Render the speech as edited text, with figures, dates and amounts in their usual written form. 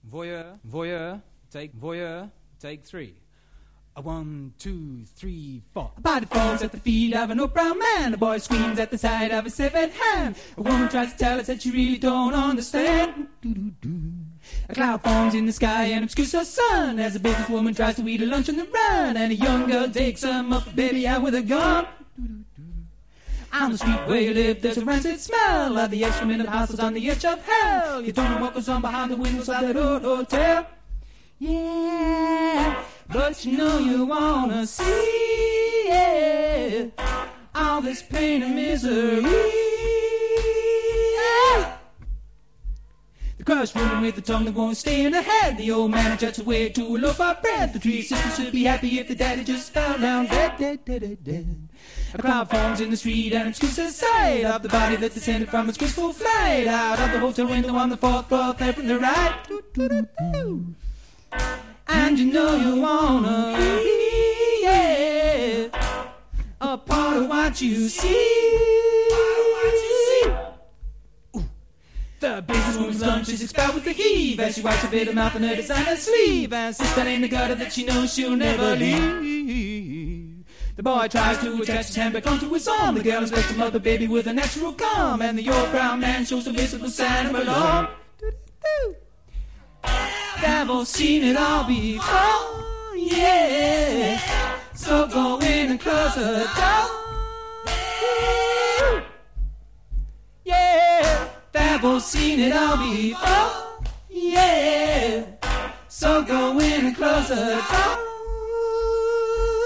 Voyeur, take three. 1, 2, 3, 4. A body falls at the feet of an old brown man. A boy screams at the sight of a severed hand. A woman tries to tell us that she really don't understand. A cloud forms in the sky and obscures the sun as a businesswoman tries to eat her lunch on the run. And a young girl takes her muffled baby out with a gun. On the street where you live, there's a rancid smell of the excrement of houses on the edge of hell. You don't know what goes on behind the windows of that old hotel. Yeah, but you know you wanna see, yeah, all this pain and misery. Yeah. The crushed woman with the tongue that won't stay in her head. The old man adjusts away to a loaf of bread. The three sisters should be happy if the daddy just fell down dead. A crowd forms in the street and obscures the sight of the body that descended from its graceful flight out of the hotel window on the fourth floor, there from the right. And you know you wanna be, yeah, a part of what you see. The businesswoman's lunch is expelled with a heave as she wipes her bitter mouth on her designer sleeve and sits down in the gutter that she knows she'll never leave. The boy tries to attach his hand back onto his arm. The girl expects to mother baby with a natural calm, and the old brown man shows a visible sign of alarm. I've seen it all before, yeah. So go in and close the door. Yeah, I've seen it all before, yeah. So go in and close the door.